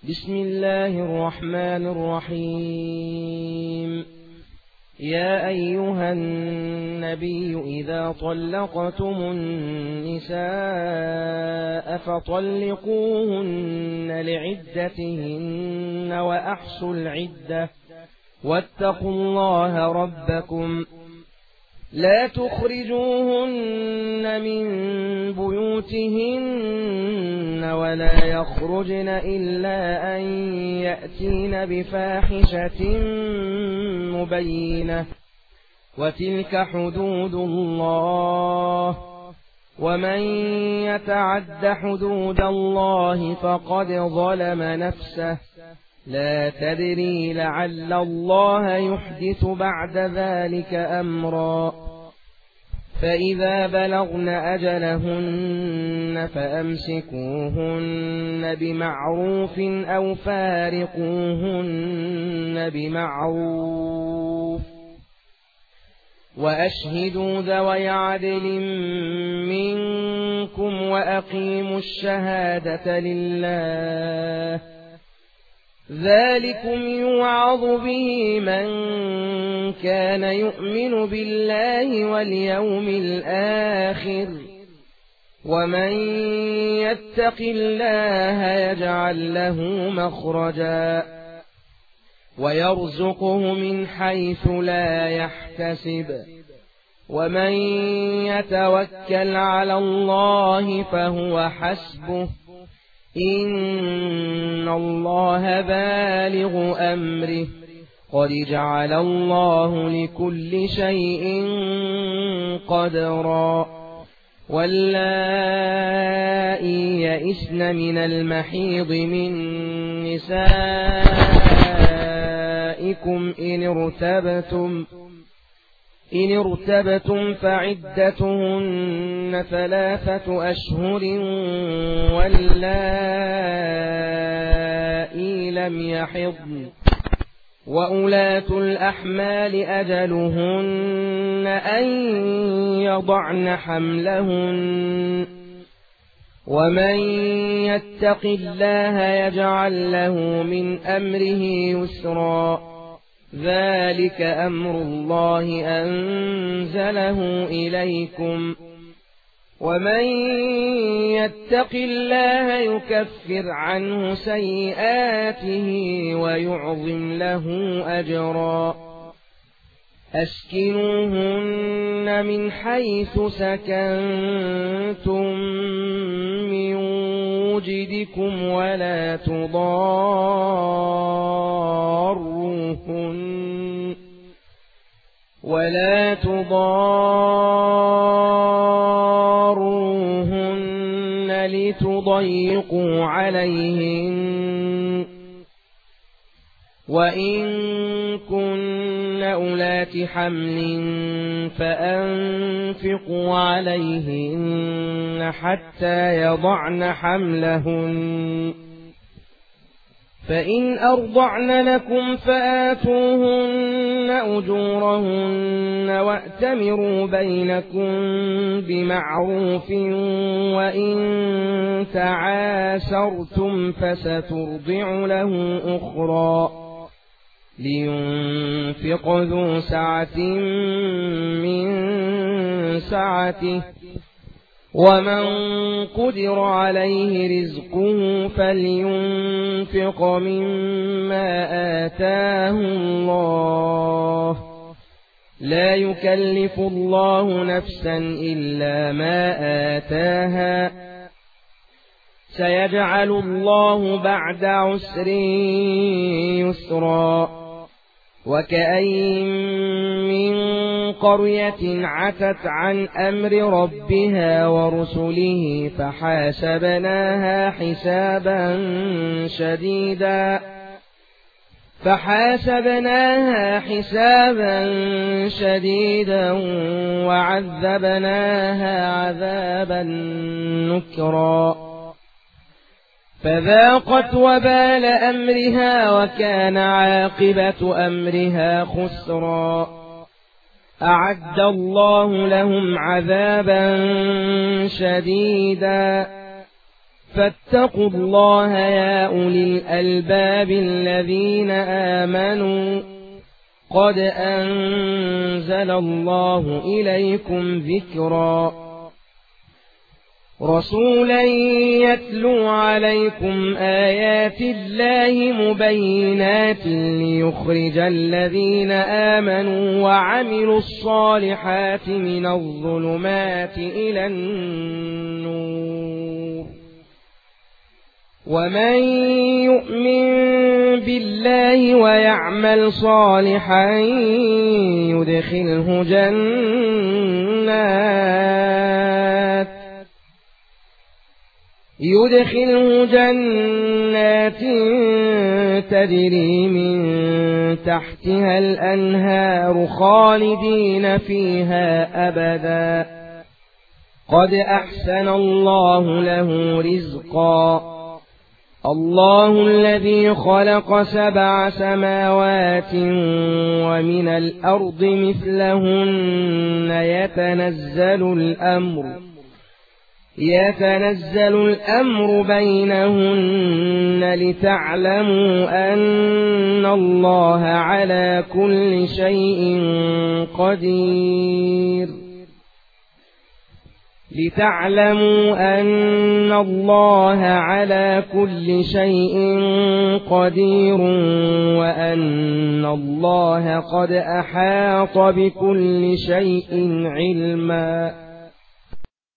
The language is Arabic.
بسم الله الرحمن الرحيم. يا أيها النبي إذا طلقتم النساء فطلقوهن لعدتهن وأحصوا العدة واتقوا الله ربكم لا تخرجوهن من بيوتهن ولا يخرجن إلا أن يأتين بفاحشة مبينة وتلك حدود الله ومن يتعد حدود الله فقد ظلم نفسه لا تدري لعل الله يحدث بعد ذلك أمرا. فإذا بلغن أجلهن فأمسكوهن بمعروف أو فارقوهن بمعروف وأشهدوا ذوي عدل منكم وأقيموا الشهادة لله ذلكم يوعظ به من كان يؤمن بالله واليوم الآخر ومن يتق الله يجعل له مخرجا ويرزقه من حيث لا يحتسب ومن يتوكل على الله فهو حسبه إن الله بالغ أمره قد جعل الله لكل شيء قدرا. واللائي يئسن من المحيض من نسائكم إن ارتبتم فعدتهن 3 أشهر واللائي لم يحضن وأولاة الأحمال أجلهن أن يضعن حملهن ومن يتق الله يجعل له من أمره يسرا ذلك أمر الله أنزله إليكم ومن يتق الله يكفر عنه سيئاته ويعظم له أجرا. أسكنوهن من حيث سكنتم من وجدكم ولا تضاروهن لتضيقوا عليهن وإن كن أولات حمل فأنفقوا عليهن حتى يضعن حملهن فإن أرضعن لكم فآتوهن أجورهن وأتمروا بينكم بمعروف وإن تعاسرتم فسترضع له أخرى لينفق ذو سعة من سعته ومن قدر عليه رزقه فلينفق مما آتاه الله لا يكلف الله نفسا إلا ما آتاها سيجعل الله بعد عسر يسرا. وكأين من قرية عتت عن أمر ربها ورسله فحاسبناها حسابا شديدا وعذبناها عذابا نكرا فذاقت وبال أمرها وكان عاقبة أمرها خسرا. أعد الله لهم عذابا شديدا فاتقوا الله يا أولي الألباب الذين آمنوا قد أنزل الله إليكم ذكرا رسولا يتلو عليكم آيات الله مبينات ليخرج الذين آمنوا وعملوا الصالحات من الظلمات إلى النور ومن يؤمن بالله ويعمل صالحا يدخله جنات تجري من تحتها الأنهار خالدين فيها أبدا قد أحسن الله له رزقا الله الذي خلق 7 سماوات ومن الأرض مثلهن يتنزل الأمر بينهن لتعلموا أن الله على كل شيء قدير وأن الله قد أحاط بكل شيء علما